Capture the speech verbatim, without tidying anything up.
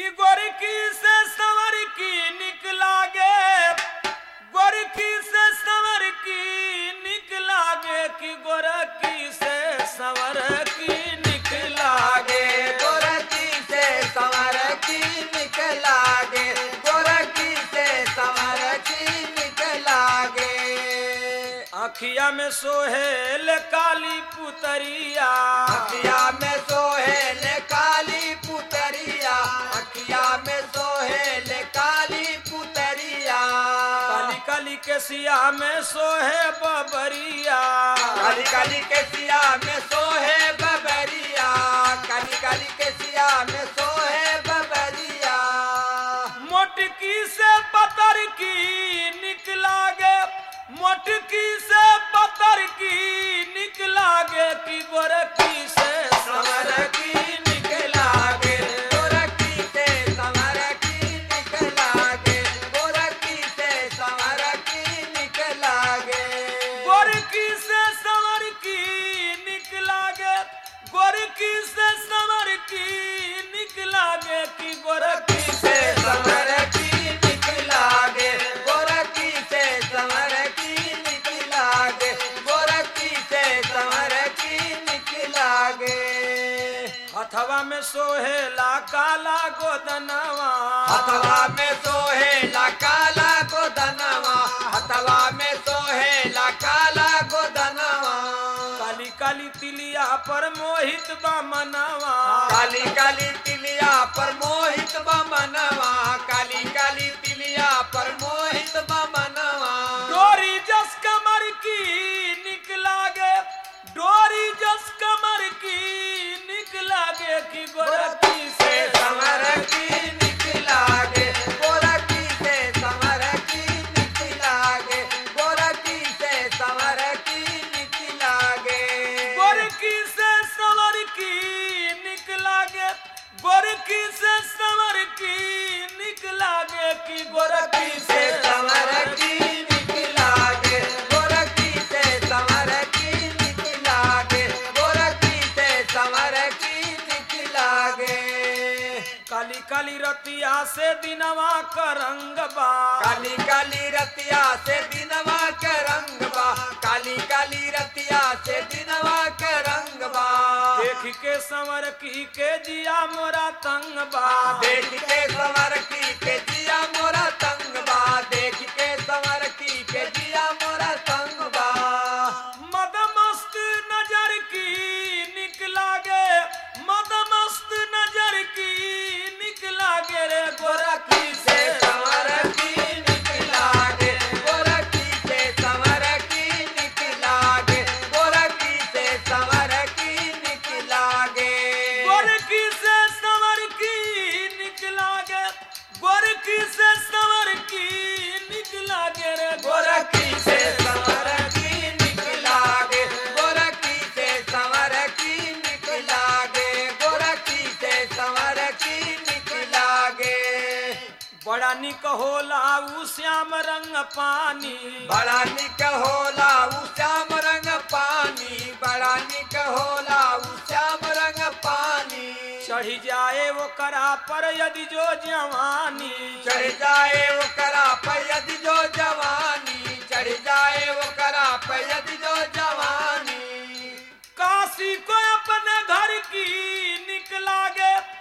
गोरकी से संवर की निकलागे, गोरकी से संवर की निकलागे कि गोरकी से संवर की निकलागे, गोरखी से संवर की निकलागे, गोरखी से संवर की निकलागे। अखिया में सोहेल काली पुतरिया, अखिया में सोहेल काली पुतरिया, अखिया में सोहेल काली पुतरिया। काली काली के सिया में सोहे बबरिया, काली काली के सिया में सोहे बबरिया, काली काली के सिया में सोहे बबरिया। मोटकी से पतर की निकलागे, मोटकी से पतर की निकलागे कि गोरखी से संवर की निकलागे, गोरखी से संवर की निकलागे, गोरखी से संवर की निकलागे। गोरखी से संवर की निकलागे, गोरखी से संवर की निकलागे कि गोरखी से संवर की निकलागे, गोरखी से संवर की निकलागे, गोरखी से संवर की निकलागे। हथवा में सोहेला काला गोदनवा, हथवा में सोहेला काला गोदनवा, हथवा में सोहेला काला गोदनवा। काली काली तिलिया पर मोहित बा मनवा, काली काली तिलिया पर मोहित बमनवा, काली काली तिलिया पर मोहित बमनवा। डोरी जस कमर की निकलागे, डोरी जस कमर की निकलागे कि गोरखी से संवर की निकलागे, गोरखी से संवर की निकलागे, गोरखी से संवर की निकलागे। गोरखी से संवर की निकलागे, गोरखी से संवर की निकलागे कि गोरखी से संवर की निकलागे, गोरखी से संवर की निकलागे, गोरखी से संवर की निकलागे। काली काली रतिया से दिनवा का रंग बा, काली काली रतिया से दिनवा के रंग बा, काली काली रतिया से दिनवा के रंग बा। देख के संवर की के जिया मोरा तंग बा, देख के संवर की के जिया मोरा तंग बा, देख के संवर की के जिया मोरा तंग बा। मद मस्त नजर की निकलागे, मद मस्त नजर की निकलागे रे गोरखी से संवर की निकलागे, गोरखी से संवर की निकलागे, गोरखी से संवर की निकलागे। गोरखी से संवर की निकलागे, गोरखी से संवर की निकलागे रे गोरखी से संवर की निकलागे, गोरखी से संवर की निकलागे, गोरखी से संवर की निकलागे। बड़ा निक होला उ श्याम रंग पानी, बड़ा निक होला उ श्याम रंग पानी, बड़ा निक होला उ श्याम रंग पानी। चढ़ी जाए वो करा पर यदि जो जवानी, चढ़ जाए वो करा पर यदि जो जवानी, चढ़ जाए वो करा पर यदि जो जवानी। काशी को अपने घर की निकलागे,